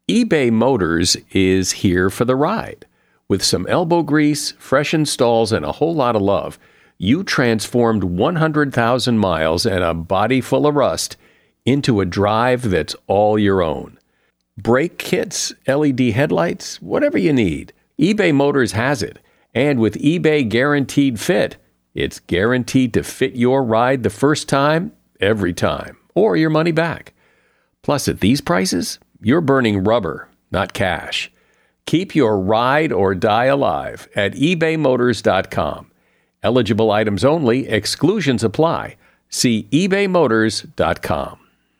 eBay Motors is here for the ride. With some elbow grease, fresh installs, and a whole lot of love, you transformed 100,000 miles and a body full of rust into a drive that's all your own. Brake kits, LED headlights, whatever you need, eBay Motors has it. And with eBay Guaranteed Fit, it's guaranteed to fit your ride the first time, every time, or your money back. Plus, at these prices, you're burning rubber, not cash. Keep your ride or die alive at ebaymotors.com. Eligible items only, exclusions apply. See ebaymotors.com.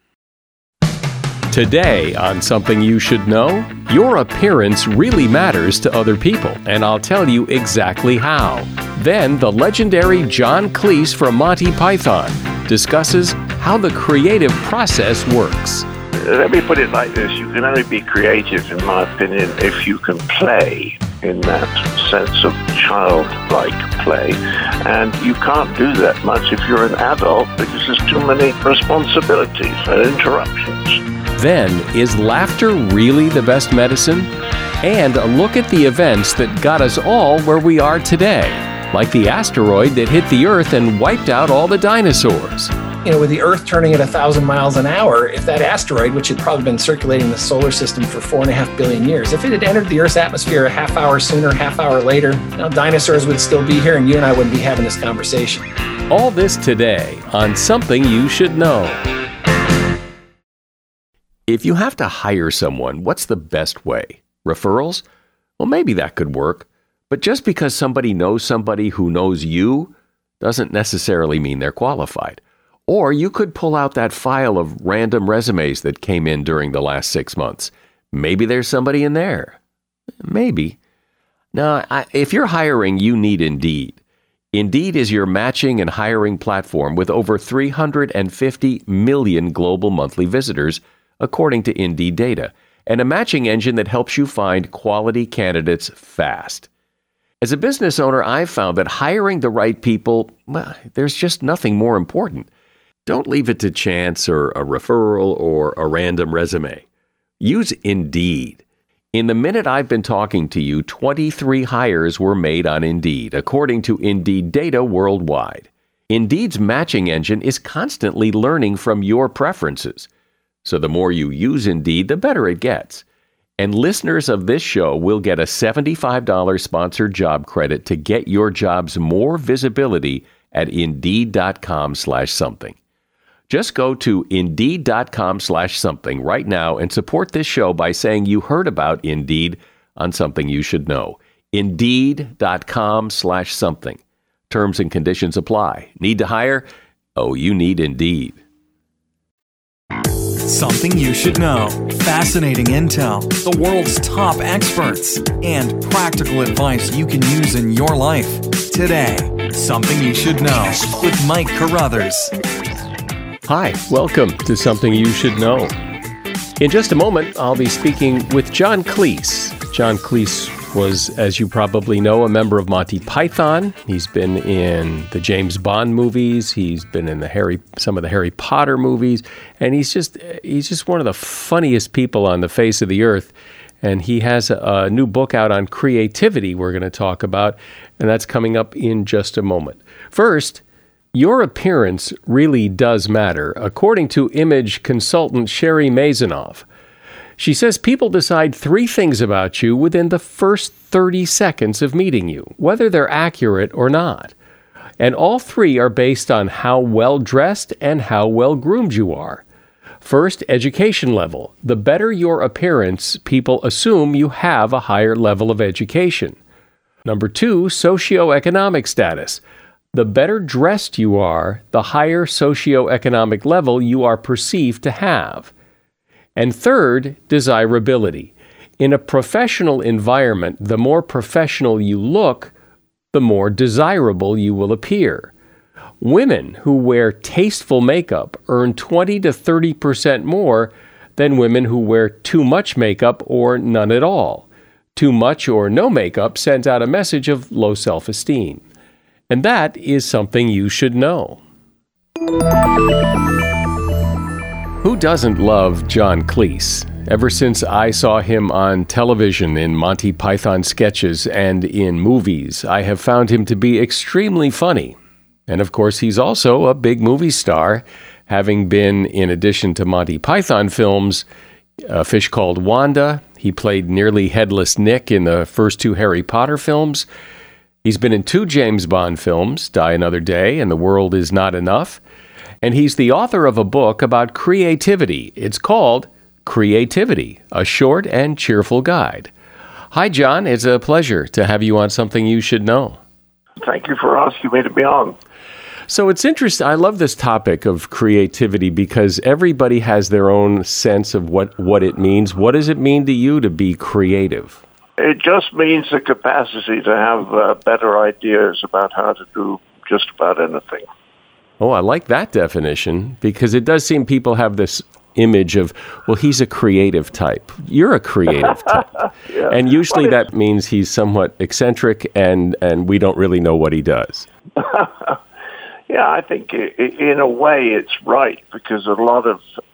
Today on Something You Should Know, your appearance really matters to other people, and I'll tell you exactly how. Then the legendary John Cleese from Monty Python discusses how the creative process works. Let me put it like this. You can only be creative, in my opinion, if you can play in that sense of childlike play. And you can't do that much if you're an adult because there's too many responsibilities and interruptions. Then, is laughter really the best medicine? And a look at the events that got us all where we are today, like the asteroid that hit the Earth and wiped out all the dinosaurs. With the Earth turning at 1,000 miles an hour, if that asteroid, which had probably been circulating the solar system for 4.5 billion years, if it had entered the Earth's atmosphere a half hour sooner, half hour later, dinosaurs would still be here and you and I wouldn't be having this conversation. All this today on Something You Should Know. If you have to hire someone, what's the best way? Referrals? Well, maybe that could work. But just because somebody knows somebody who knows you doesn't necessarily mean they're qualified. Or you could pull out that file of random resumes that came in during the last 6 months. Maybe there's somebody in there. Maybe. Now, if you're hiring, you need Indeed. Indeed is your matching and hiring platform with over 350 million global monthly visitors, according to Indeed data, and a matching engine that helps you find quality candidates fast. As a business owner, I've found that hiring the right people, well, there's just nothing more important. Don't leave it to chance or a referral or a random resume. Use Indeed. In the minute I've been talking to you, 23 hires were made on Indeed, according to Indeed data worldwide. Indeed's matching engine is constantly learning from your preferences. So the more you use Indeed, the better it gets. And listeners of this show will get a $75 sponsored job credit to get your jobs more visibility at Indeed.com/something. Just go to Indeed.com/something right now and support this show by saying you heard about Indeed on Something You Should Know. Indeed.com/something. Terms and conditions apply. Need to hire? Oh, you need Indeed. Something you should know. Fascinating intel, the world's top experts, and practical advice you can use in your life. Today, Something You Should Know with Mike Carruthers. Hi, welcome to Something You Should Know. In just a moment, I'll be speaking with John Cleese. John Cleese was, as you probably know, a member of Monty Python. He's been in the James Bond movies. He's been in some of the Harry Potter movies. And he's just one of the funniest people on the face of the earth. And he has a new book out on creativity we're going to talk about, and that's coming up in just a moment. First, your appearance really does matter, according to image consultant Sherry Maisanoff. She says people decide 3 things about you within the first 30 seconds of meeting you, whether they're accurate or not. And all 3 are based on how well dressed and how well groomed you are. First, education level. The better your appearance, people assume you have a higher level of education. Number 2, socioeconomic status. The better dressed you are, the higher socioeconomic level you are perceived to have. And third, desirability. In a professional environment, the more professional you look, the more desirable you will appear. Women who wear tasteful makeup earn 20 to 30% more than women who wear too much makeup or none at all. Too much or no makeup sends out a message of low self-esteem. And that is something you should know. Who doesn't love John Cleese? Ever since I saw him on television in Monty Python sketches and in movies, I have found him to be extremely funny. And of course, he's also a big movie star, having been, in addition to Monty Python films, A Fish Called Wanda. He played nearly headless Nick in the first 2 Harry Potter films. He's been in 2 James Bond films, Die Another Day and The World Is Not Enough. And he's the author of a book about creativity. It's called Creativity, a short and cheerful guide. Hi, John. It's a pleasure to have you on Something You Should Know. Thank you for asking me to be on. So it's interesting. I love this topic of creativity because everybody has their own sense of what it means. What does it mean to you to be creative? It just means the capacity to have better ideas about how to do just about anything. Oh, I like that definition because it does seem people have this image of, well, he's a creative type. You're a creative type. Yeah. And usually that means he's somewhat eccentric and we don't really know what he does. Yeah, I think in a way it's right because a lot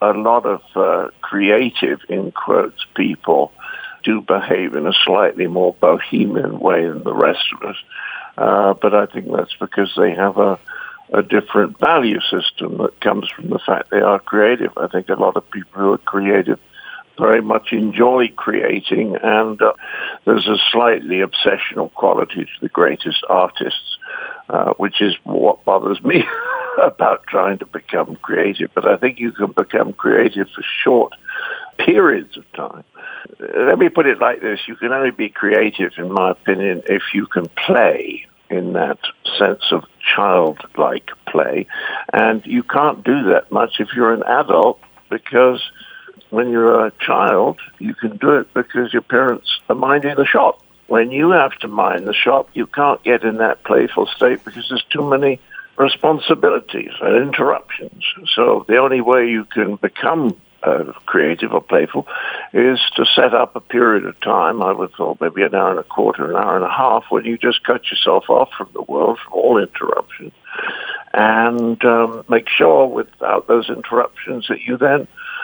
of creative, in quotes, people do behave in a slightly more bohemian way than the rest of us. But I think that's because they have a different value system that comes from the fact they are creative. I think a lot of people who are creative very much enjoy creating, and there's a slightly obsessional quality to the greatest artists, which is what bothers me about trying to become creative. But I think you can become creative for short periods of time. Let me put it like this. You can only be creative, in my opinion, if you can play in that sense of childlike play. And you can't do that much if you're an adult, because when you're a child, you can do it because your parents are minding the shop. When you have to mind the shop, you can't get in that playful state because there's too many responsibilities and interruptions. So the only way you can become creative or playful is to set up a period of time, I would thought maybe an hour and a quarter, an hour and a half, when you just cut yourself off from the world, from all interruptions, and make sure without those interruptions that you then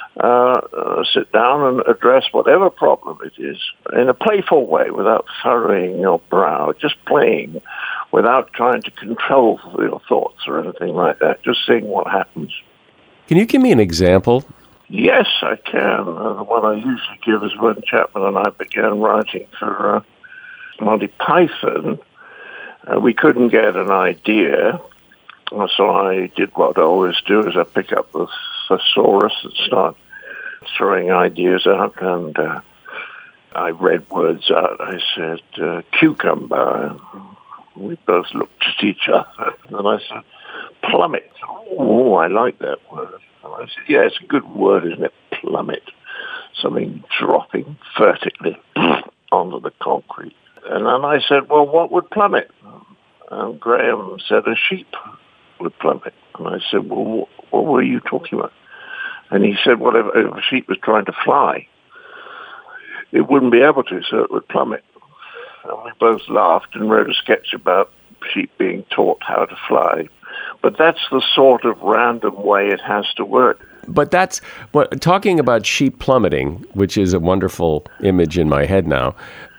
sit down and address whatever problem it is in a playful way without furrowing your brow, just playing without trying to control your thoughts or anything like that, just seeing what happens. Can you give me an example? Yes, I can. The one I usually give is when Chapman and I began writing for Monty Python. We couldn't get an idea, so I did what I always do, is I pick up the thesaurus and start throwing ideas out, and I read words out. I said, cucumber. We both looked at each other, and I said, plummet. Oh, I like that word. And I said, yeah, it's a good word, isn't it? Plummet. Something dropping vertically onto the concrete. And then I said, well, what would plummet? And Graham said a sheep would plummet. And I said, well, what were you talking about? And he said, well, if a sheep was trying to fly, it wouldn't be able to, so it would plummet. And we both laughed and wrote a sketch about sheep being taught how to fly. But that's the sort of random way it has to work. But that's what, talking about sheep plummeting, which is a wonderful image in my head now.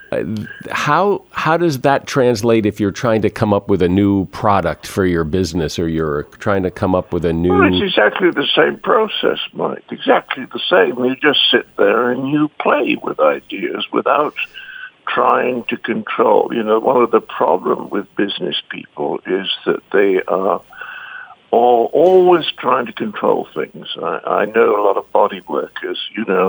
How does that translate if you're trying to come up with a new product for your business, or you're trying to come up with a new... Well, it's exactly the same process, Mike. Exactly the same. You just sit there and you play with ideas without trying to control. You know, one of the problems with business people is that they are always trying to control things. I know a lot of body workers,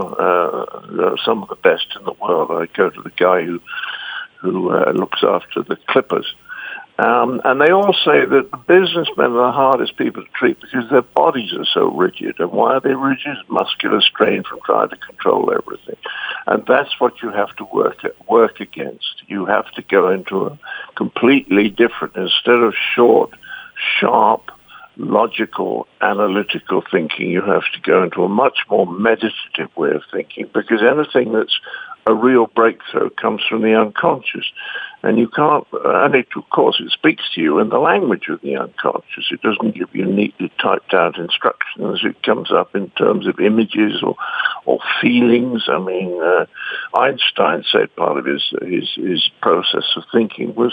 some of the best in the world. I go to the guy who looks after the clippers. And they all say that the businessmen are the hardest people to treat because their bodies are so rigid. And why are they rigid? Muscular strain from trying to control everything. And that's what you have to work against. You have to go into a completely different, instead of short, sharp, logical, analytical thinking, you have to go into a much more meditative way of thinking, because anything that's a real breakthrough comes from the unconscious. And you can't, and it, of course, it speaks to you in the language of the unconscious. It doesn't give you neatly typed out instructions. It comes up in terms of images or feelings. I mean, Einstein said part of his process of thinking was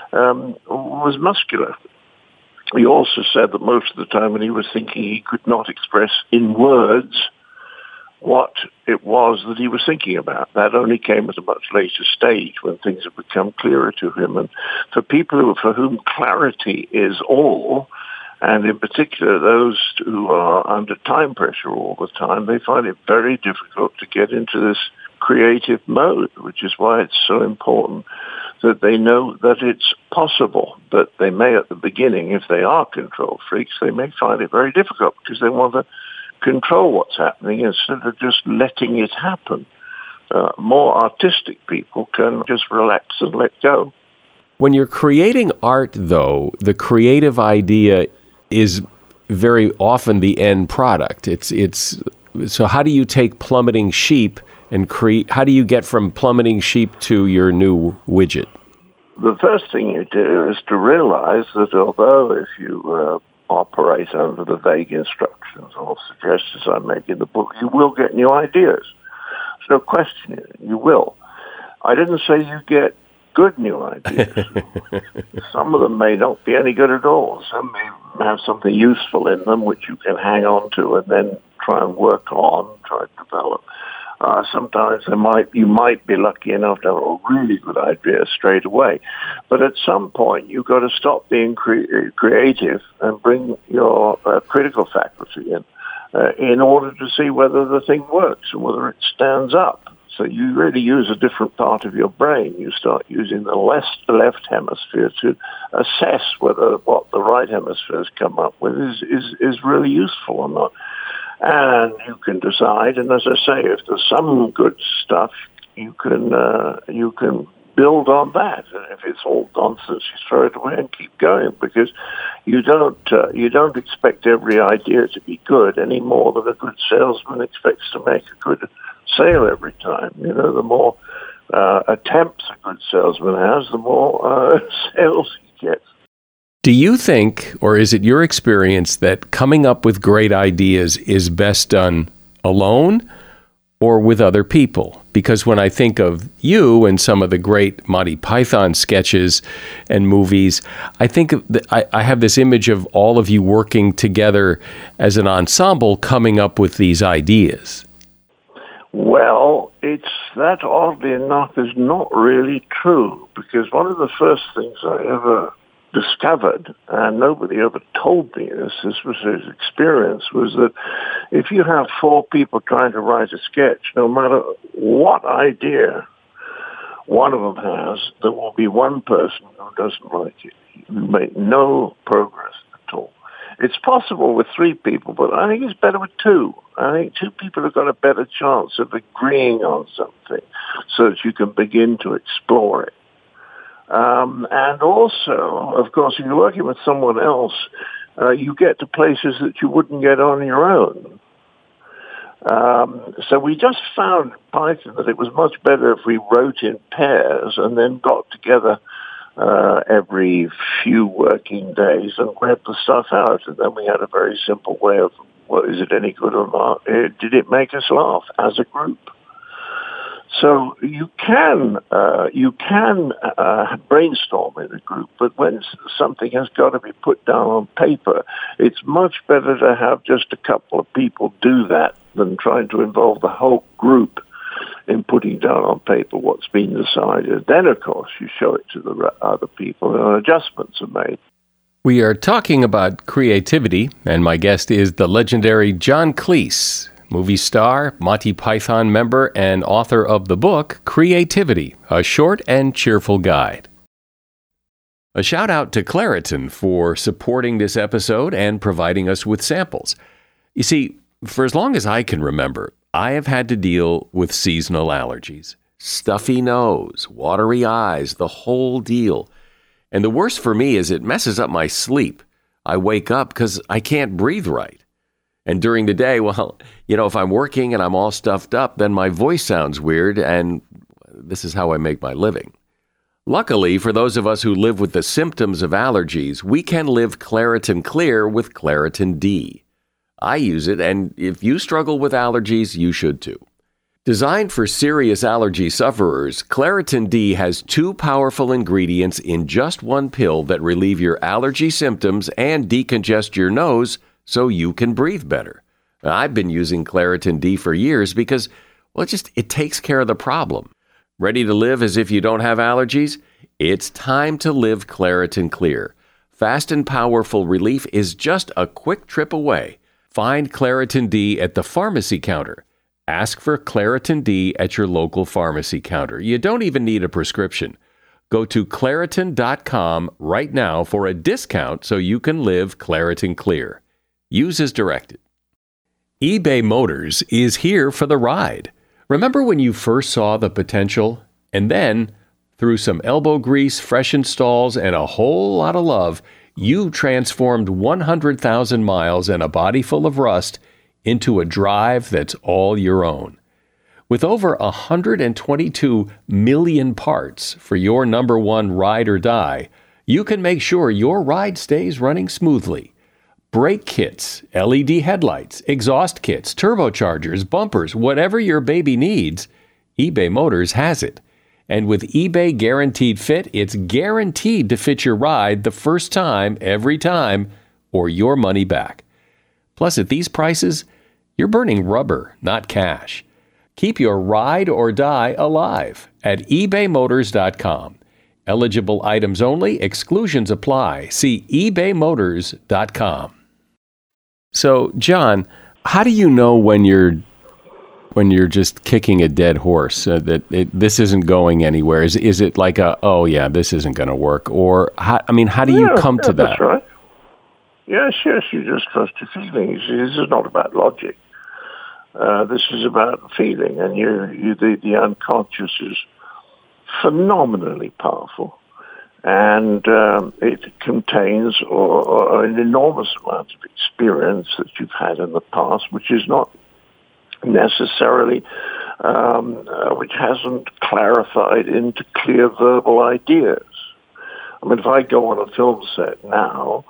muscular. He also said that most of the time when he was thinking, he could not express in words what it was that he was thinking about. That only came at a much later stage when things have become clearer to him. And for people for whom clarity is all, and in particular those who are under time pressure all the time, they find it very difficult to get into this creative mode, which is why it's so important that they know that it's possible. But they may at the beginning, if they are control freaks, they may find it very difficult because they want to control what's happening instead of just letting it happen. More artistic people can just relax and let go. When you're creating art, though, the creative idea is very often the end product. It's so how do you take plummeting sheep and how do you get from plummeting sheep to your new widget? The first thing you do is to realize that although if you operate under the vague instructions or suggestions I make in the book, you will get new ideas. There's no question you will. I didn't say you get good new ideas. Some of them may not be any good at all. Some may have something useful in them which you can hang on to and then try and work on, try to develop. Sometimes you might be lucky enough to have a really good idea straight away. But at some point, you've got to stop being creative and bring your critical faculty in order to see whether the thing works and whether it stands up. So you really use a different part of your brain. You start using the left hemisphere to assess whether what the right hemisphere has come up with is really useful or not. And you can decide, and as I say, if there's some good stuff, you can build on that. And if it's all nonsense, you throw it away and keep going, because you don't expect every idea to be good any more than a good salesman expects to make a good sale every time. You know, the more attempts a good salesman has, the more sales he gets. Do you think, or is it your experience, that coming up with great ideas is best done alone or with other people? Because when I think of you and some of the great Monty Python sketches and movies, I think I have this image of all of you working together as an ensemble coming up with these ideas. Well, that oddly enough is not really true, because one of the first things I ever discovered, and nobody ever told me this was his experience, was that if you have four people trying to write a sketch, no matter what idea one of them has, there will be one person who doesn't like it. You make no progress at all. It's possible with three people, but I think it's better with two. I think two people have got a better chance of agreeing on something so that you can begin to explore it. And also, of course, if you're working with someone else, you get to places that you wouldn't get on your own. So we just found Python that it was much better if we wrote in pairs and then got together every few working days and read the stuff out. And then we had a very simple way of, well, is it any good or not? Did it make us laugh as a group? So you can brainstorm in a group, but when something has got to be put down on paper, it's much better to have just a couple of people do that than trying to involve the whole group in putting down on paper what's been decided. Then, of course, you show it to the other people and adjustments are made. We are talking about creativity, and my guest is the legendary John Cleese, movie star, Monty Python member, and author of the book, Creativity, A Short and Cheerful Guide. A shout out to Claritin for supporting this episode and providing us with samples. You see, for as long as I can remember, I have had to deal with seasonal allergies. Stuffy nose, watery eyes, the whole deal. And the worst for me is it messes up my sleep. I wake up because I can't breathe right. And during the day, well, you know, if I'm working and I'm all stuffed up, then my voice sounds weird, and this is how I make my living. Luckily, for those of us who live with the symptoms of allergies, we can live Claritin Clear with Claritin D. I use it, and if you struggle with allergies, you should too. Designed for serious allergy sufferers, Claritin D has 2 powerful ingredients in just one pill that relieve your allergy symptoms and decongest your nose so you can breathe better. I've been using Claritin D for years because, well, it takes care of the problem. Ready to live as if you don't have allergies? It's time to live Claritin Clear. Fast and powerful relief is just a quick trip away. Find Claritin D at the pharmacy counter. Ask for Claritin D at your local pharmacy counter. You don't even need a prescription. Go to Claritin.com right now for a discount so you can live Claritin Clear. Use as directed. eBay Motors is here for the ride. Remember when you first saw the potential? And then, through some elbow grease, fresh installs, and a whole lot of love, you transformed 100,000 miles and a body full of rust into a drive that's all your own. With over 122 million parts for your number one ride or die, you can make sure your ride stays running smoothly. Brake kits, LED headlights, exhaust kits, turbochargers, bumpers, whatever your baby needs, eBay Motors has it. And with eBay Guaranteed Fit, it's guaranteed to fit your ride the first time, every time, or your money back. Plus, at these prices, you're burning rubber, not cash. Keep your ride or die alive at ebaymotors.com. Eligible items only, exclusions apply. See ebaymotors.com. So, John, how do you know when you're just kicking a dead horse, this isn't going anywhere? Is it like this isn't going to work? Or, how do you come to that? That's right. Yes, you just trust your feelings. This is not about logic. This is about feeling, and the unconscious is phenomenally powerful. And it contains an enormous amount of experience that you've had in the past, which is not necessarily, which hasn't clarified into clear verbal ideas. I mean, if I go on a film set now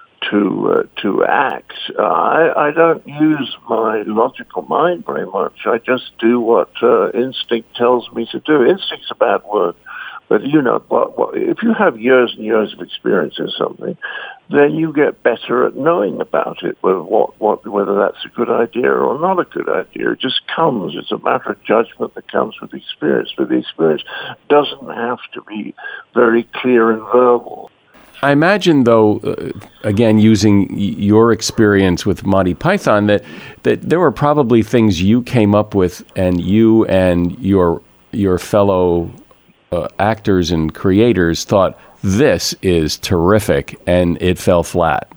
to act, I don't use my logical mind very much. I just do what instinct tells me to do. Instinct's a bad word. But, if you have years and years of experience in something, then you get better at knowing about it, whether that's a good idea or not a good idea. It just comes. It's a matter of judgment that comes with experience. But the experience doesn't have to be very clear and verbal. I imagine, though, again, using your experience with Monty Python, that there were probably things you came up with and you and your fellow actors and creators thought, this is terrific, and it fell flat.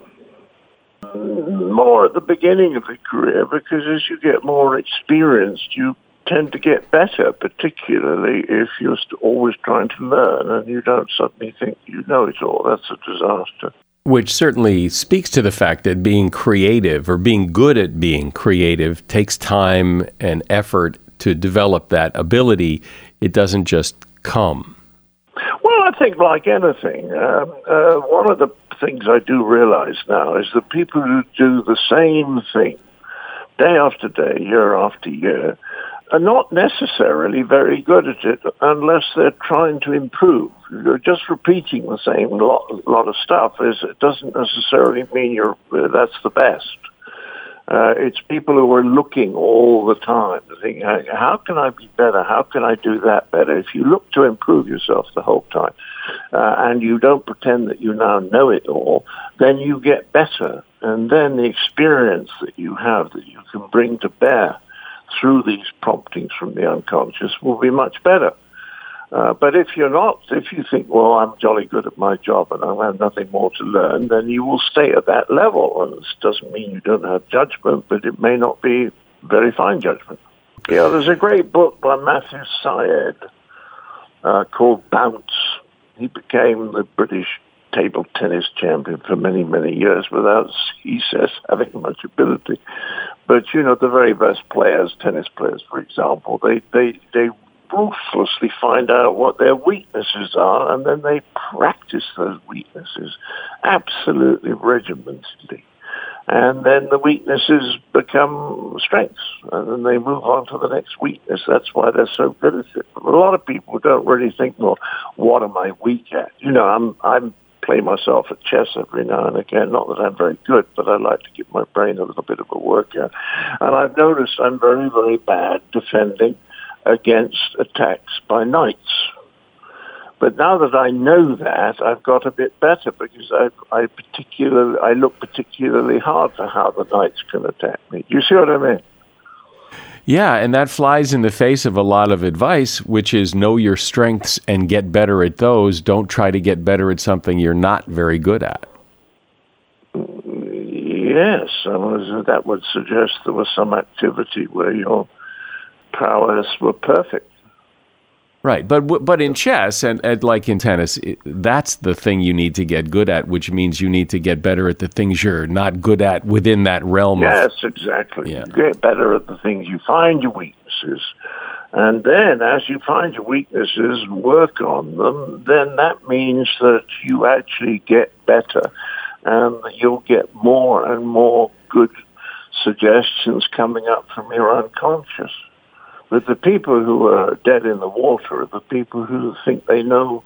More at the beginning of the career, because as you get more experienced, you tend to get better, particularly if you're always trying to learn and you don't suddenly think you know it all. That's a disaster. Which certainly speaks to the fact that being creative or being good at being creative takes time and effort to develop that ability. It doesn't just come. Well, I think like anything, one of the things I do realize now is that people who do the same thing day after day, year after year, are not necessarily very good at it unless they're trying to improve. Just repeating the same lot of stuff it doesn't necessarily mean that's the best. It's people who are looking all the time to think, how can I be better? How can I do that better? If you look to improve yourself the whole time and you don't pretend that you now know it all, then you get better. And then the experience that you have that you can bring to bear through these promptings from the unconscious will be much better. But if you think, well, I'm jolly good at my job and I have nothing more to learn, then you will stay at that level. And this doesn't mean you don't have judgment, but it may not be very fine judgment. There's a great book by Matthew Syed called Bounce. He became the British table tennis champion for many, many years without, he says, having much ability. But, the very best players, tennis players, for example, they ruthlessly find out what their weaknesses are, and then they practice those weaknesses absolutely regimentedly. And then the weaknesses become strengths, and then they move on to the next weakness. That's why they're so good at it. A lot of people don't really think, well, what am I weak at? You know, I'm play myself at chess every now and again. Not that I'm very good, but I like to give my brain a little bit of a workout. And I've noticed I'm very, very bad defending against attacks by knights. But now that I know that, I've got a bit better because I look particularly hard for how the knights can attack me. Do you see what I mean? Yeah, and that flies in the face of a lot of advice, which is know your strengths and get better at those. Don't try to get better at something you're not very good at. Yes, that would suggest there was some activity where your prowess were perfect. Right, but in chess and like in tennis, that's the thing you need to get good at, which means you need to get better at the things you're not good at within that realm. Yes, exactly. Yeah. You get better at the things you find your weaknesses. And then as you find your weaknesses, work on them, then that means that you actually get better and you'll get more and more good suggestions coming up from your unconscious. But the people who are dead in the water are the people who think they know,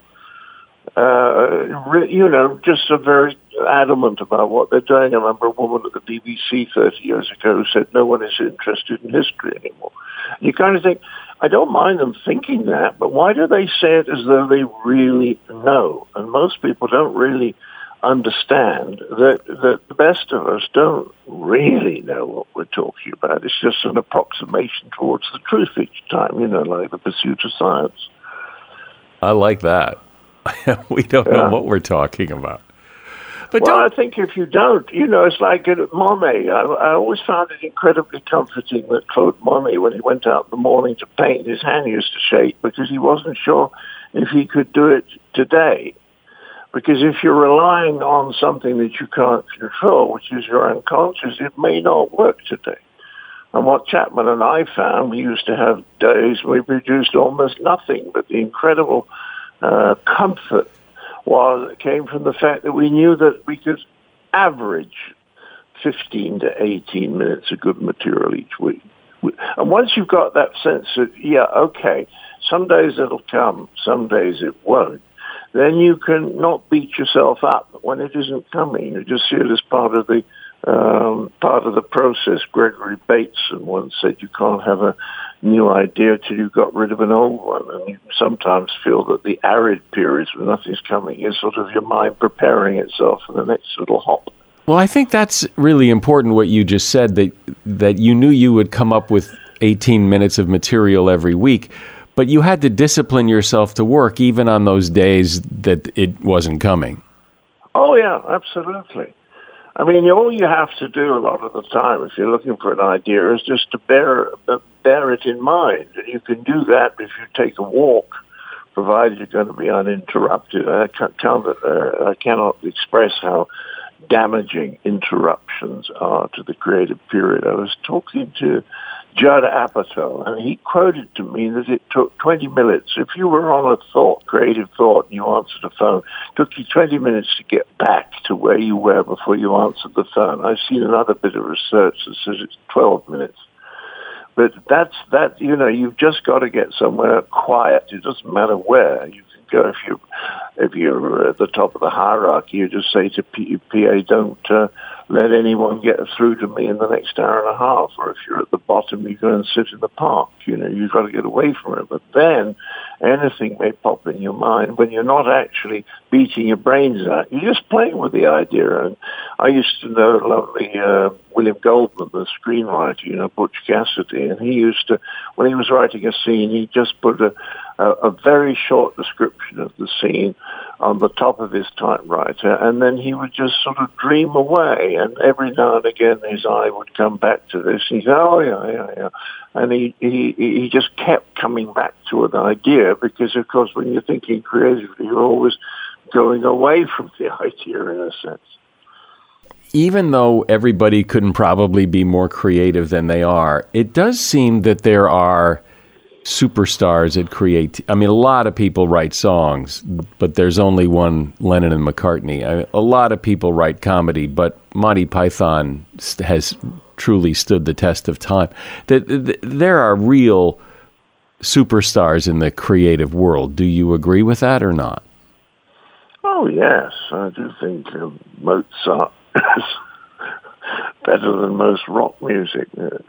just are very adamant about what they're doing. I remember a woman at the BBC 30 years ago who said no one is interested in history anymore. You kind of think, I don't mind them thinking that, but why do they say it as though they really know? And most people don't really understand that the best of us don't really know what we're talking about. It's just an approximation towards the truth each time, like the pursuit of science. I like that. We don't know what we're talking about. But I think if you don't, it's like Monet. I always found it incredibly comforting that Claude Monet, when he went out in the morning to paint, his hand used to shake because he wasn't sure if he could do it today. Because if you're relying on something that you can't control, which is your unconscious, it may not work today. And what Chapman and I found, we used to have days where we produced almost nothing, but the incredible comfort came from the fact that we knew that we could average 15 to 18 minutes of good material each week. And once you've got that sense of, some days it'll come, some days it won't, then you can not beat yourself up when it isn't coming. You just see it as part of the process. Gregory Bateson once said you can't have a new idea till you've got rid of an old one. And you sometimes feel that the arid periods when nothing's coming is sort of your mind preparing itself for the next little hop. Well, I think that's really important what you just said, that you knew you would come up with 18 minutes of material every week. But you had to discipline yourself to work even on those days that it wasn't coming. Oh, yeah, absolutely. I mean, all you have to do a lot of the time, if you're looking for an idea, is just to bear it in mind. And you can do that if you take a walk, provided you're going to be uninterrupted. I cannot express how damaging interruptions are to the creative period. I was talking to Judd Apatow, and he quoted to me that it took 20 minutes. If you were on a creative thought, and you answered the phone, it took you 20 minutes to get back to where you were before you answered the phone. I've seen another bit of research that says it's 12 minutes. But you've just got to get somewhere quiet. It doesn't matter where. You can go if you're at the top of the hierarchy, you just say to PA, don't let anyone get through to me in the next hour and a half. Or if you're at the bottom, you go and sit in the park. You've got to get away from it. But then anything may pop in your mind when you're not actually beating your brains out. You're just playing with the idea. And I used to know lovely William Goldman, the screenwriter, Butch Cassidy, and he used to, when he was writing a scene, he just put a very short description of the scene on the top of his typewriter, and then he would just sort of dream away, and every now and again his eye would come back to this, and he'd say, oh, yeah. And he just kept coming back to an idea, because, of course, when you're thinking creatively, you're always going away from the idea, in a sense. Even though everybody couldn't probably be more creative than they are, it does seem that there are superstars at create. I mean, a lot of people write songs, but there's only one Lennon and McCartney. A lot of people write comedy, but Monty Python has truly stood the test of time. There are real superstars in the creative world. Do you agree with that or not? Oh, yes. I do think Mozart is better than most rock music.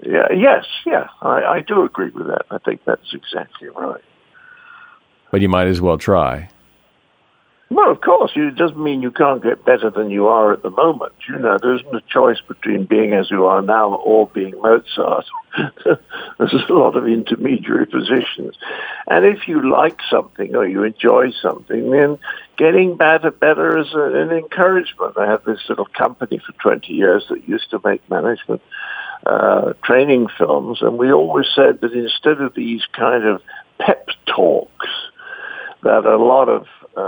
I do agree with that. I think that's exactly right. But you might as well try. Well, of course, it doesn't mean you can't get better than you are at the moment. You know, there isn't a choice between being as you are now or being Mozart. There's a lot of intermediary positions. And if you like something or you enjoy something, then getting better is an encouragement. I had this little company for 20 years that used to make management training films, and we always said that instead of these kind of pep talks, that a lot of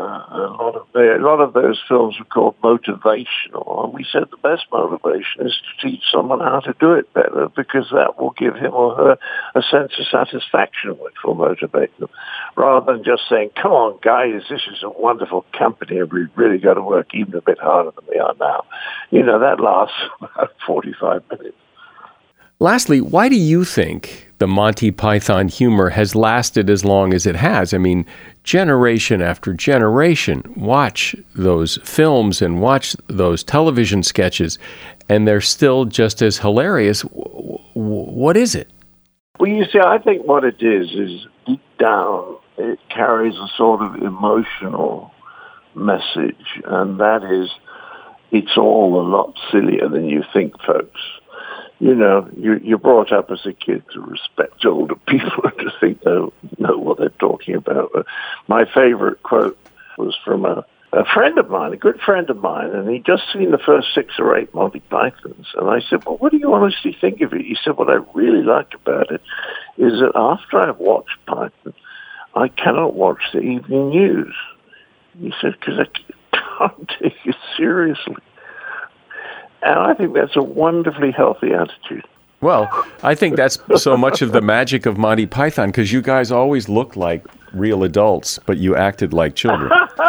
those films were called motivational, and we said the best motivation is to teach someone how to do it better, because that will give him or her a sense of satisfaction, which will motivate them, rather than just saying, "Come on, guys, this is a wonderful company, and we've really got to work even a bit harder than we are now." You know, that lasts about 45 minutes. Lastly, why do you think the Monty Python humor has lasted as long as it has? I mean, generation after generation watch those films and watch those television sketches, and they're still just as hilarious. What is it? Well, you see, I think what it is deep down, it carries a sort of emotional message, and that is, it's all a lot sillier than you think, folks. You know, you're brought up as a kid to respect older people and to think they know what they're talking about. My favorite quote was from a friend of mine, a good friend of mine, and he'd just seen the first 6 or 8 Monty Pythons. And I said, "Well, what do you honestly think of it?" He said, "What I really like about it is that after I've watched Python, I cannot watch the evening news." He said, "Because I can't take it seriously." And I think that's a wonderfully healthy attitude. Well, I think that's so much of the magic of Monty Python, because you guys always looked like real adults, but you acted like children.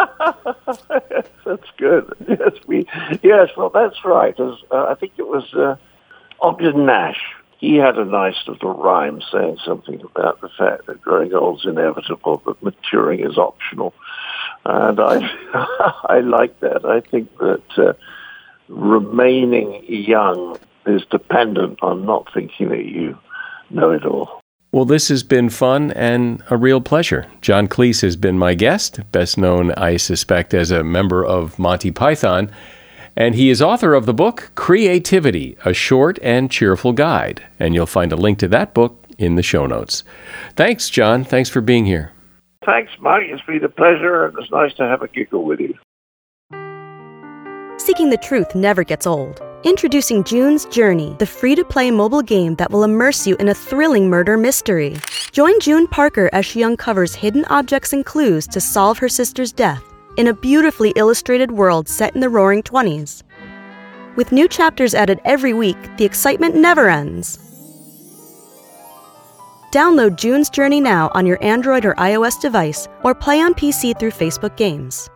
That's good. Yes, well, that's right. I think it was Ogden Nash. He had a nice little rhyme saying something about the fact that growing old is inevitable, but maturing is optional. And I like that. I think that remaining young is dependent on not thinking that you know it all. Well, this has been fun and a real pleasure. John Cleese has been my guest, best known, I suspect, as a member of Monty Python, and he is author of the book Creativity, A Short and Cheerful Guide, and you'll find a link to that book in the show notes. Thanks, John. Thanks for being here. Thanks, Mike. It's been a pleasure, and it's nice to have a giggle with you. Seeking the truth never gets old. Introducing June's Journey, the free-to-play mobile game that will immerse you in a thrilling murder mystery. Join June Parker as she uncovers hidden objects and clues to solve her sister's death in a beautifully illustrated world set in the Roaring '20s. With new chapters added every week, the excitement never ends. Download June's Journey now on your Android or iOS device, or play on PC through Facebook Games.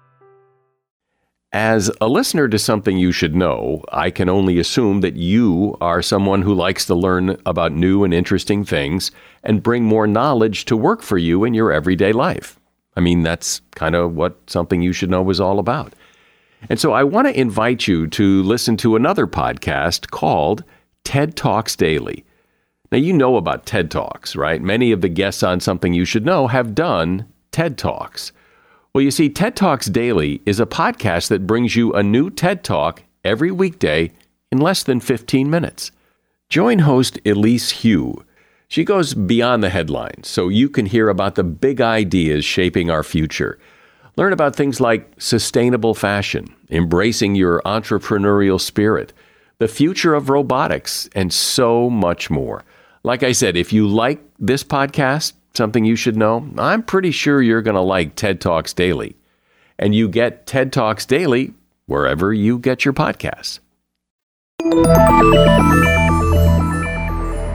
As a listener to Something You Should Know, I can only assume that you are someone who likes to learn about new and interesting things and bring more knowledge to work for you in your everyday life. I mean, that's kind of what Something You Should Know is all about. And so I want to invite you to listen to another podcast called TED Talks Daily. Now, you know about TED Talks, right? Many of the guests on Something You Should Know have done TED Talks. Well, you see, TED Talks Daily is a podcast that brings you a new TED Talk every weekday in less than 15 minutes. Join host Elise Hu. She goes beyond the headlines so you can hear about the big ideas shaping our future. Learn about things like sustainable fashion, embracing your entrepreneurial spirit, the future of robotics, and so much more. Like I said, if you like this podcast, Something You Should Know, I'm pretty sure you're going to like TED Talks Daily. And you get TED Talks Daily wherever you get your podcasts.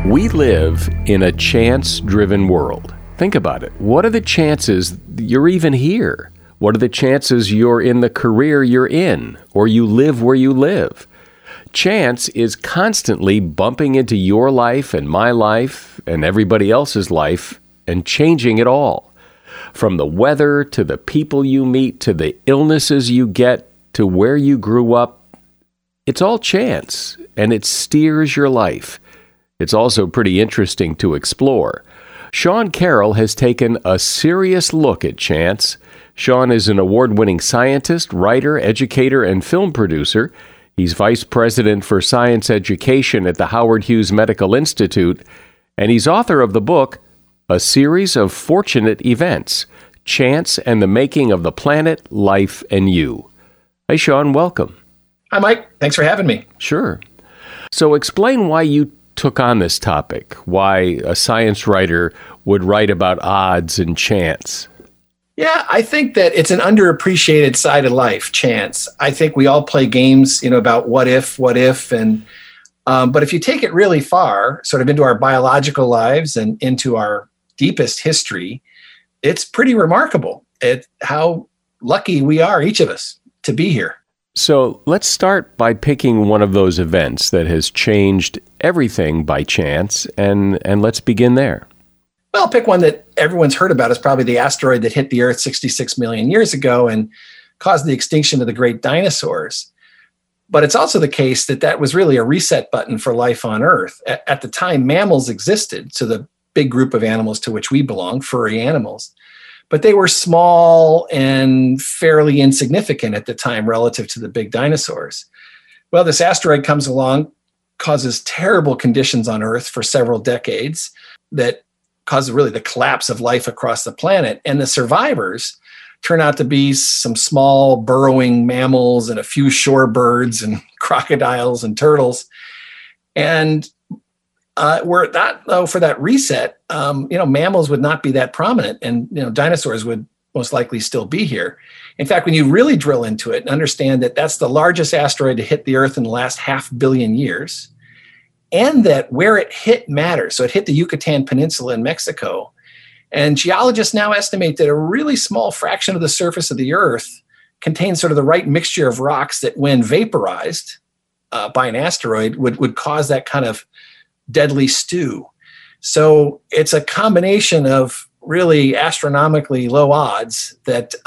We live in a chance-driven world. Think about it. What are the chances you're even here? What are the chances you're in the career you're in, or you live where you live? Chance is constantly bumping into your life and my life and everybody else's life and changing it all. From the weather to the people you meet to the illnesses you get to where you grew up, it's all chance, and it steers your life. It's also pretty interesting to explore. Sean Carroll has taken a serious look at chance. Sean is an award-winning scientist, writer, educator, and film producer. He's vice president for science education at the Howard Hughes Medical Institute, and he's author of the book, A Series of Fortunate Events, Chance and the Making of the Planet, Life, and You. Hey, Sean, welcome. Hi, Mike. Thanks for having me. Sure. So explain why you took on this topic, why a science writer would write about odds and chance. Yeah, I think that it's an underappreciated side of life, chance. I think we all play games, about what if, and but if you take it really far, sort of into our biological lives and into our deepest history, it's pretty remarkable at how lucky we are, each of us, to be here. So let's start by picking one of those events that has changed everything by chance, and let's begin there. Well, I'll pick one that everyone's heard about. Is probably the asteroid that hit the Earth 66 million years ago and caused the extinction of the great dinosaurs. But it's also the case that was really a reset button for life on Earth. At the time, mammals existed, so the big group of animals to which we belong, furry animals. But they were small and fairly insignificant at the time relative to the big dinosaurs. Well, this asteroid comes along, causes terrible conditions on Earth for several decades that causes really the collapse of life across the planet. And the survivors turn out to be some small burrowing mammals and a few shorebirds and crocodiles and turtles. And were that though for that reset, mammals would not be that prominent, and dinosaurs would most likely still be here. In fact, when you really drill into it and understand that that's the largest asteroid to hit the Earth in the last 500 million years, and that where it hit matters. So it hit the Yucatan Peninsula in Mexico, and geologists now estimate that a really small fraction of the surface of the Earth contains sort of the right mixture of rocks that, when vaporized by an asteroid, would cause that kind of deadly stew. So it's a combination of really astronomically low odds that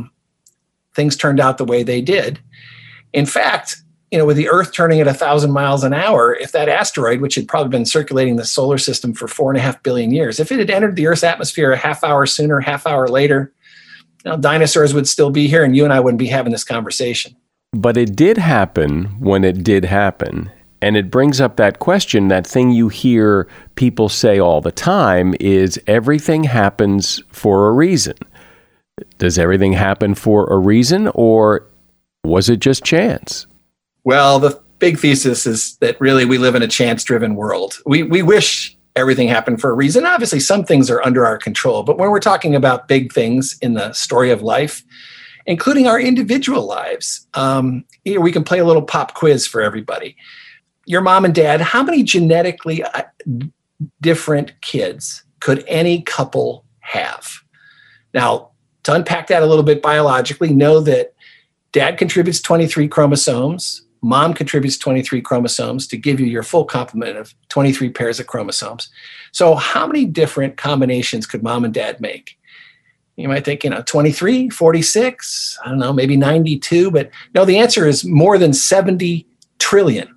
things turned out the way they did. In fact, with the Earth turning at 1,000 miles an hour, if that asteroid, which had probably been circulating the solar system for 4.5 billion years, if it had entered the Earth's atmosphere a half hour sooner, half hour later, dinosaurs would still be here and you and I wouldn't be having this conversation. But it did happen when it did happen. And it brings up that question, that thing you hear people say all the time is everything happens for a reason. Does everything happen for a reason, or was it just chance? Well, the big thesis is that really we live in a chance-driven world. We wish everything happened for a reason. Obviously, some things are under our control, but when we're talking about big things in the story of life, including our individual lives, here we can play a little pop quiz for everybody. Your mom and dad, how many genetically different kids could any couple have? Now, to unpack that a little bit biologically, know that dad contributes 23 chromosomes, mom contributes 23 chromosomes to give you your full complement of 23 pairs of chromosomes. So how many different combinations could mom and dad make? You might think, 23, 46, I don't know, maybe 92, but no, the answer is more than 70 trillion.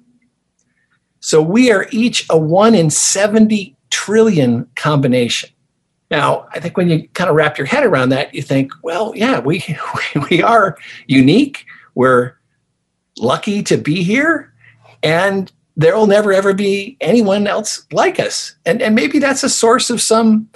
So we are each a 1 in 70 trillion combination. Now, I think when you kind of wrap your head around that, you think, well, yeah, we are unique. We're lucky to be here, and there will never, ever be anyone else like us. And maybe that's a source of some,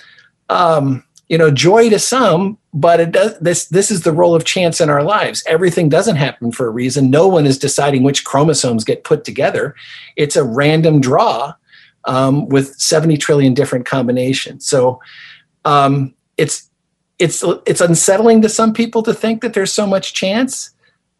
joy to some, but it does. This is the role of chance in our lives. Everything doesn't happen for a reason. No one is deciding which chromosomes get put together. It's a random draw with 70 trillion different combinations. So it's unsettling to some people to think that there's so much chance,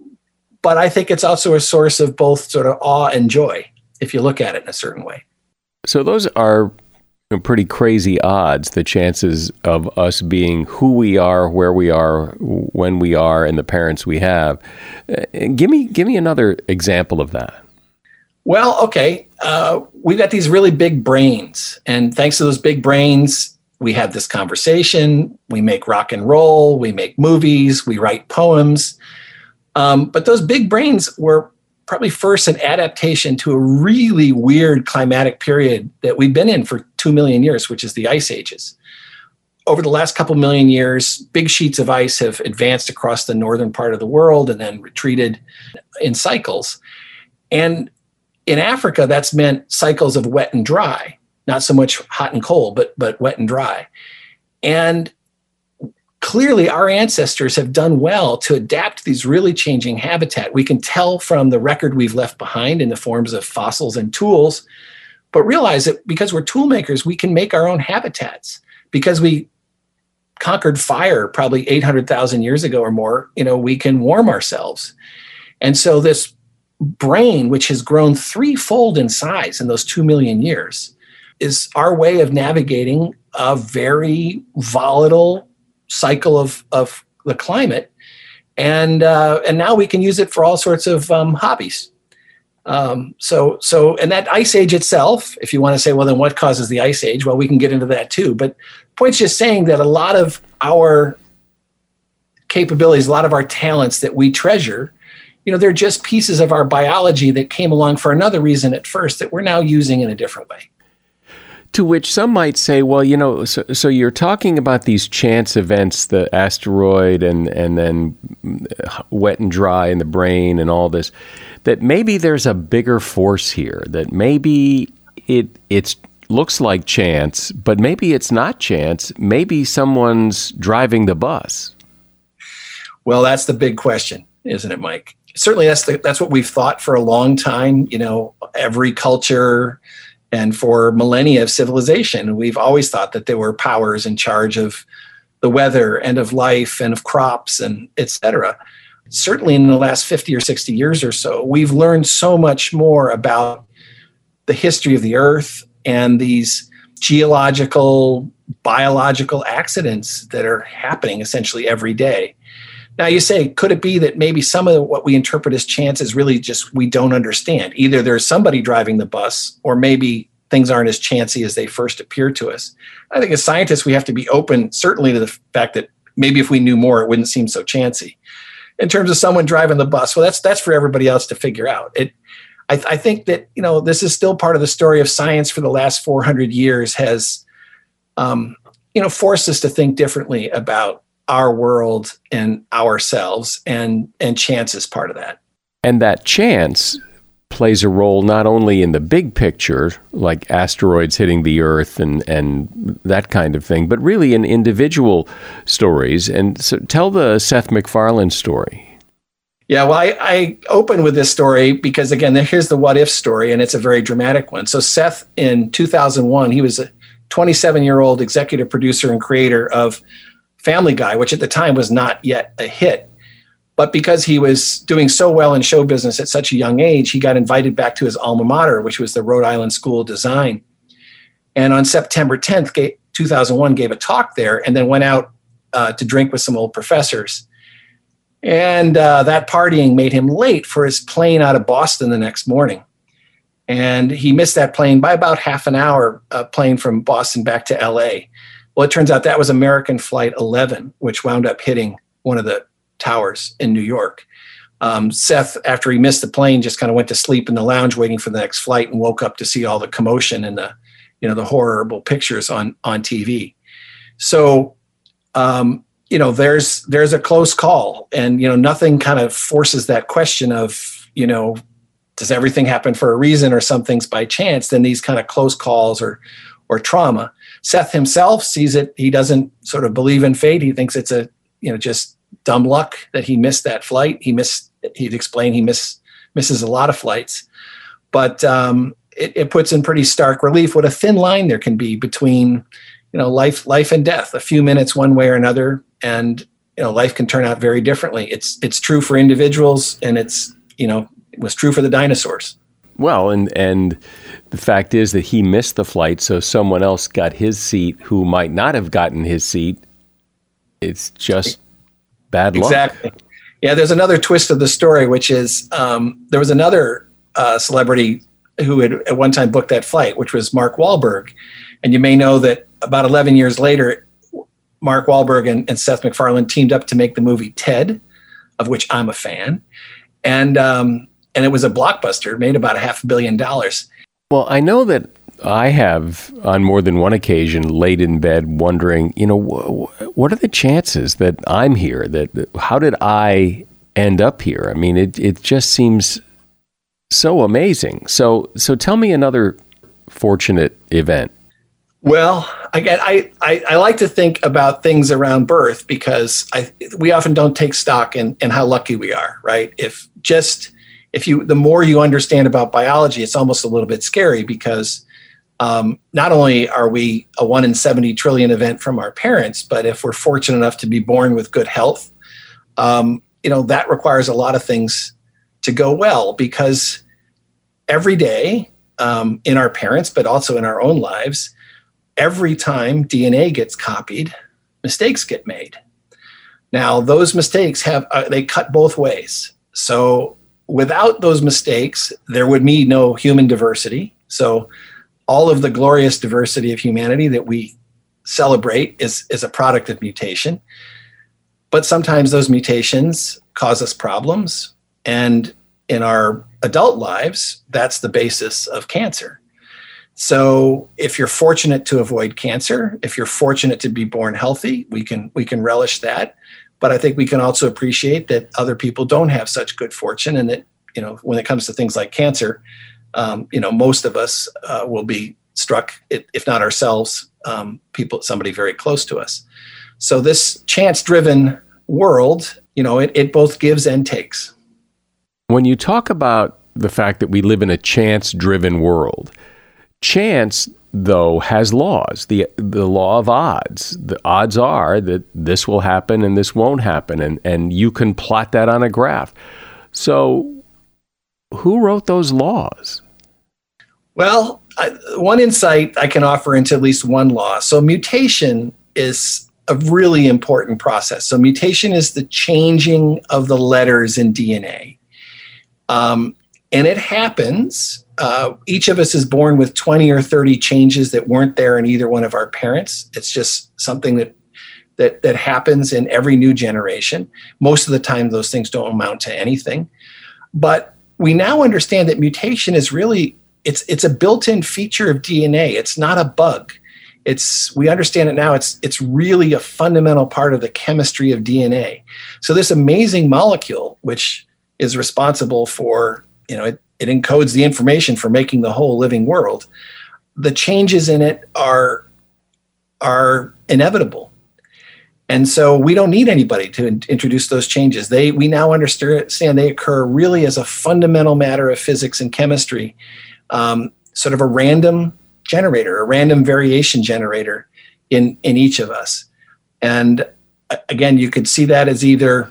but I think it's also a source of both sort of awe and joy if you look at it in a certain way. So those are pretty crazy odds, the chances of us being who we are, where we are, when we are, and the parents we have. Give me another example of that. Well, okay. We've got these really big brains. And thanks to those big brains, we have this conversation. We make rock and roll. We make movies. We write poems. But those big brains were probably first an adaptation to a really weird climatic period that we've been in for 2 million years, which is the ice ages. Over the last couple million years, big sheets of ice have advanced across the northern part of the world and then retreated in cycles. And in Africa, that's meant cycles of wet and dry, not so much hot and cold, but wet and dry. And clearly, our ancestors have done well to adapt to these really changing habitat. We can tell from the record we've left behind in the forms of fossils and tools, but realize that because we're tool makers, we can make our own habitats. Because we conquered fire probably 800,000 years ago or more, we can warm ourselves. And so this brain, which has grown threefold in size in those 2 million years, is our way of navigating a very volatile cycle of the climate, and now we can use it for all sorts of hobbies. So and that ice age itself, if you want to say, well, then what causes the ice age? Well, we can get into that too. But point's just saying that a lot of our capabilities, a lot of our talents that we treasure, they're just pieces of our biology that came along for another reason at first that we're now using in a different way. To which some might say, well, so you're talking about these chance events, the asteroid and then wet and dry in the brain and all this, that maybe there's a bigger force here, that maybe it looks like chance, but maybe it's not chance. Maybe someone's driving the bus. Well, that's the big question, isn't it, Mike? Certainly that's what we've thought for a long time. Every culture and for millennia of civilization, we've always thought that there were powers in charge of the weather and of life and of crops and et cetera. Certainly in the last 50 or 60 years or so, we've learned so much more about the history of the earth and these geological, biological accidents that are happening essentially every day. Now you say, could it be that maybe some of what we interpret as chance is really just we don't understand? Either there's somebody driving the bus, or maybe things aren't as chancy as they first appear to us. I think as scientists, we have to be open, certainly, to the fact that maybe if we knew more, it wouldn't seem so chancy. In terms of someone driving the bus, well, that's for everybody else to figure out. I think that this is still part of the story of science for the last 400 years has forced us to think differently about our world and ourselves, and chance is part of that. And that chance plays a role not only in the big picture, like asteroids hitting the Earth and that kind of thing, but really in individual stories. And so tell the Seth MacFarlane story. Yeah, well, I open with this story because, again, here's the what if story, and it's a very dramatic one. So Seth, in 2001, he was a 27-year-old executive producer and creator of Family Guy, which at the time was not yet a hit. But because he was doing so well in show business at such a young age, he got invited back to his alma mater, which was the Rhode Island School of Design. And on September 10th, 2001, gave a talk there and then went out to drink with some old professors. And that partying made him late for his plane out of Boston the next morning. And he missed that plane by about half an hour, plane from Boston back to LA. Well, it turns out that was American Flight 11, which wound up hitting one of the towers in New York. Seth, after he missed the plane, just kind of went to sleep in the lounge waiting for the next flight and woke up to see all the commotion and the horrible pictures on TV. So, there's a close call, and, nothing kind of forces that question of, does everything happen for a reason or some things by chance? Then these kind of close calls or trauma. Seth himself sees it. He doesn't sort of believe in fate. He thinks it's just dumb luck that he missed that flight. He'd explain he misses a lot of flights, but it puts in pretty stark relief what a thin line there can be between, life and death. A few minutes one way or another, and life can turn out very differently. It's true for individuals, and it was true for the dinosaurs. Well, and the fact is that he missed the flight, so someone else got his seat who might not have gotten his seat. It's just bad luck. Exactly. Yeah, there's another twist of the story, which is there was another celebrity who had at one time booked that flight, which was Mark Wahlberg. And you may know that about 11 years later, Mark Wahlberg and Seth MacFarlane teamed up to make the movie Ted, of which I'm a fan. And it was a blockbuster. It made about $500 million. Well, I know that I have, on more than one occasion, laid in bed wondering, what are the chances that I'm here? That how did I end up here? I mean, it just seems so amazing. So tell me another fortunate event. Well, again, I like to think about things around birth because we often don't take stock in how lucky we are, right? The more you understand about biology, it's almost a little bit scary because not only are we a 1 in 70 trillion event from our parents, but if we're fortunate enough to be born with good health, that requires a lot of things to go well, because every day in our parents, but also in our own lives, every time DNA gets copied, mistakes get made. Now, those mistakes they cut both ways. So without those mistakes, there would be no human diversity. So all of the glorious diversity of humanity that we celebrate is a product of mutation. But sometimes those mutations cause us problems. And in our adult lives, that's the basis of cancer. So if you're fortunate to avoid cancer, if you're fortunate to be born healthy, we can relish that. But I think we can also appreciate that other people don't have such good fortune, and that, when it comes to things like cancer, most of us will be struck, if not ourselves, somebody very close to us. So this chance-driven world, it both gives and takes. When you talk about the fact that we live in a chance-driven world, chance, though, has laws, the law of odds. The odds are that this will happen and this won't happen, and you can plot that on a graph. So who wrote those laws? Well, one insight I can offer into at least one law. So mutation is a really important process. So mutation is the changing of the letters in DNA. And it happens. Each of us is born with 20 or 30 changes that weren't there in either one of our parents. It's just something that happens in every new generation. Most of the time, those things don't amount to anything. But we now understand that mutation is really, it's a built-in feature of DNA. It's not a bug. We understand it now. It's really a fundamental part of the chemistry of DNA. So this amazing molecule, which is responsible for, it encodes the information for making the whole living world. The changes in it are inevitable. And so we don't need anybody to introduce those changes. We now understand they occur really as a fundamental matter of physics and chemistry, sort of a random generator, a random variation generator in each of us. And again, you could see that as either,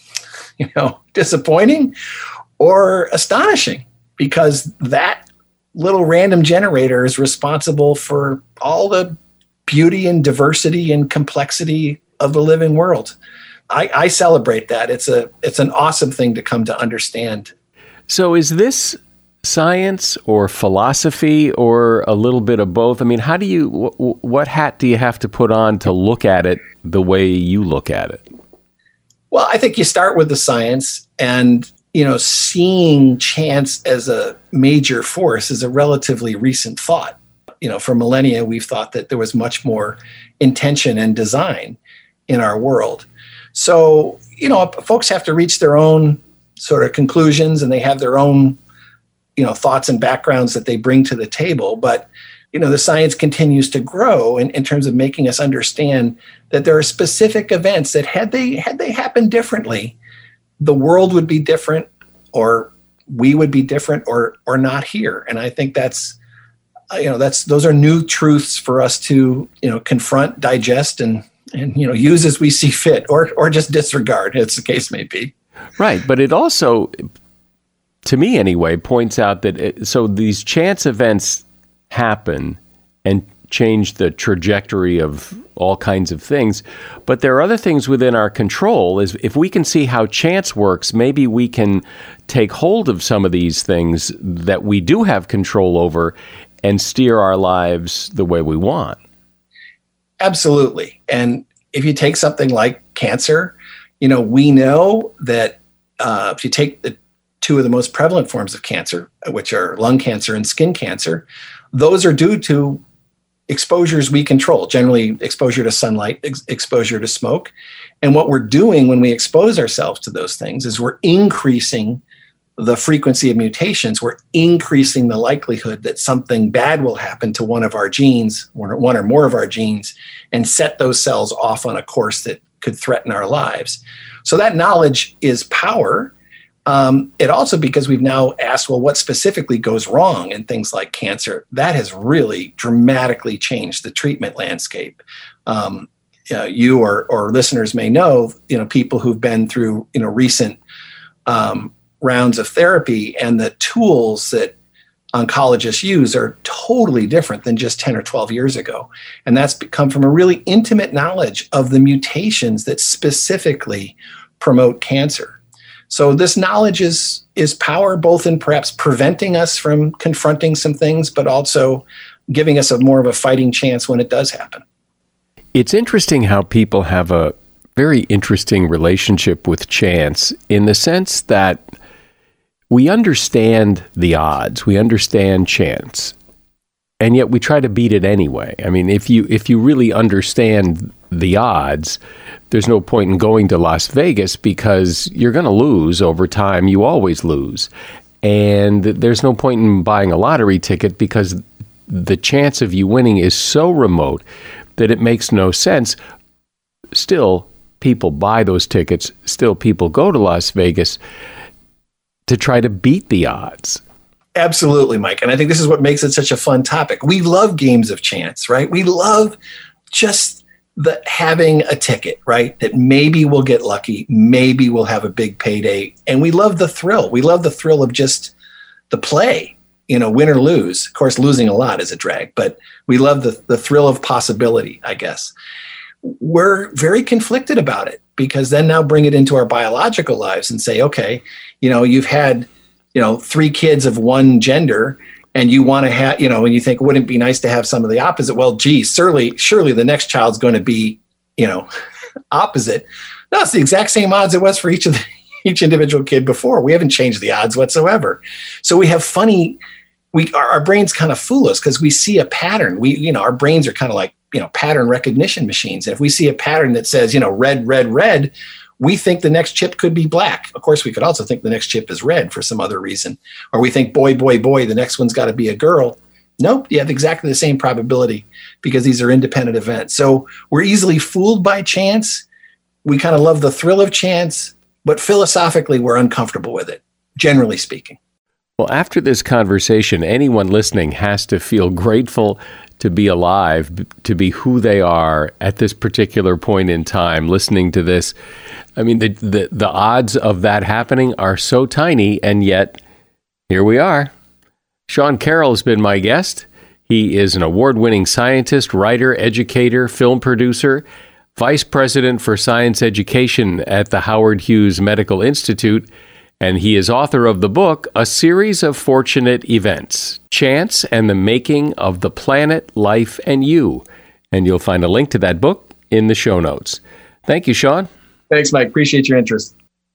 disappointing or astonishing, because that little random generator is responsible for all the beauty and diversity and complexity of the living world. I celebrate that. It's an awesome thing to come to understand. So is this science or philosophy or a little bit of both? I mean, what hat do you have to put on to look at it the way you look at it? Well, I think you start with the science, and seeing chance as a major force is a relatively recent thought. For millennia, we've thought that there was much more intention and design in our world. So, folks have to reach their own sort of conclusions, and they have their own, thoughts and backgrounds that they bring to the table. But, the science continues to grow in terms of making us understand that there are specific events that had they happened differently, the world would be different, or we would be different, or not here. And I think those are new truths for us to, confront, digest, and use as we see fit, or just disregard, as the case may be. Right. But it also to me anyway, points out that so these chance events happen and change the trajectory of all kinds of things. But there are other things within our control. Is if we can see how chance works, maybe we can take hold of some of these things that we do have control over and steer our lives the way we want. Absolutely. And if you take something like cancer, we know that if you take the two of the most prevalent forms of cancer, which are lung cancer and skin cancer, those are due to exposures we control, generally exposure to sunlight, exposure to smoke. And what we're doing when we expose ourselves to those things is we're increasing the frequency of mutations. We're increasing the likelihood that something bad will happen to one of our genes, one or more of our genes, and set those cells off on a course that could threaten our lives. So that knowledge is power. It also, because we've now asked, well, what specifically goes wrong in things like cancer, that has really dramatically changed the treatment landscape. You or listeners may know, people who've been through, recent rounds of therapy, and the tools that oncologists use are totally different than just 10 or 12 years ago. And that's come from a really intimate knowledge of the mutations that specifically promote cancer. So this knowledge is power, both in perhaps preventing us from confronting some things, but also giving us more of a fighting chance when it does happen. It's interesting how people have a very interesting relationship with chance, in the sense that we understand the odds, we understand chance, and yet we try to beat it anyway. I mean, if you really understand the odds, there's no point in going to Las Vegas, because you're going to lose over time. You always lose. And there's no point in buying a lottery ticket, because the chance of you winning is so remote that it makes no sense. Still, people buy those tickets. Still, people go to Las Vegas to try to beat the odds. Absolutely, Mike. And I think this is what makes it such a fun topic. We love games of chance, right? We love just having a ticket, right? That maybe we'll get lucky, maybe we'll have a big payday. And we love the thrill. We love the thrill of just the play, win or lose. Of course, losing a lot is a drag, but we love the thrill of possibility, I guess. We're very conflicted about it, because then now bring it into our biological lives and say, okay, you've had, 3 kids of one gender, and you want to have, and you think, wouldn't it be nice to have some of the opposite? Well, gee, surely the next child's going to be, opposite. No, it's the exact same odds it was for each individual kid before. We haven't changed the odds whatsoever. So we have our brains kind of fool us, because we see a pattern. Our brains are kind of like, pattern recognition machines. And if we see a pattern that says, red, red, red, we think the next chip could be black. Of course, we could also think the next chip is red for some other reason. Or we think, boy, boy, boy, the next one's got to be a girl. Nope, you have exactly the same probability, because these are independent events. So we're easily fooled by chance. We kind of love the thrill of chance, but philosophically, we're uncomfortable with it, generally speaking. Well, after this conversation, anyone listening has to feel grateful to be alive, to be who they are at this particular point in time, listening to this. I mean, the odds of that happening are so tiny, and yet here we are. Sean Carroll has been my guest. He is an award-winning scientist, writer, educator, film producer, vice president for science education at the Howard Hughes Medical Institute, and he is author of the book, A Series of Fortunate Events, Chance and the Making of the Planet, Life, and You. And you'll find a link to that book in the show notes. Thank you, Sean. Thanks, Mike. Appreciate your interest.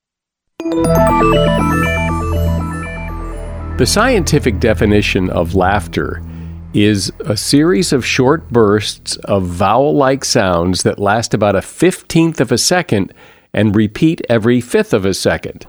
The scientific definition of laughter is a series of short bursts of vowel-like sounds that last about 1/15 of a second and repeat every 1/5 of a second.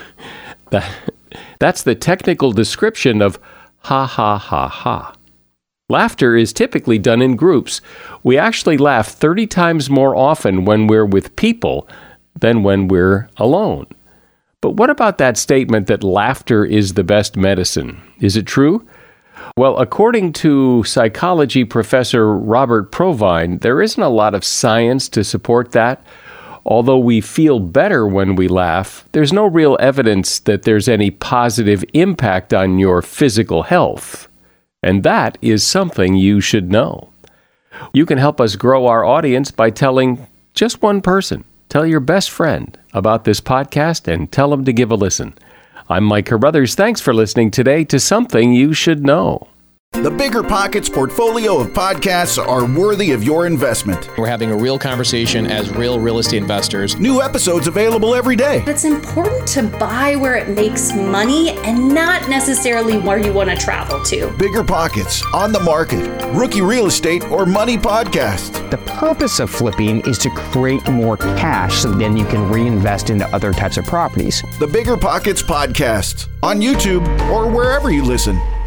That's the technical description of ha ha ha ha. Laughter is typically done in groups. We actually laugh 30 times more often when we're with people than when we're alone. But what about that statement that laughter is the best medicine? Is it true? Well, according to psychology professor Robert Provine, there isn't a lot of science to support that. Although we feel better when we laugh, there's no real evidence that there's any positive impact on your physical health. And that is something you should know. You can help us grow our audience by telling just one person. Tell your best friend about this podcast and tell them to give a listen. I'm Mike Carruthers. Thanks for listening today to Something You Should Know. The Bigger Pockets portfolio of podcasts are worthy of your investment. We're having a real conversation as real estate investors. New episodes available every day. It's important to buy where it makes money and not necessarily where you want to travel to. Bigger Pockets, On the Market, Rookie Real Estate, or Money Podcast. The purpose of flipping is to create more cash so then you can reinvest into other types of properties. The Bigger Pockets Podcast, on YouTube or wherever you listen.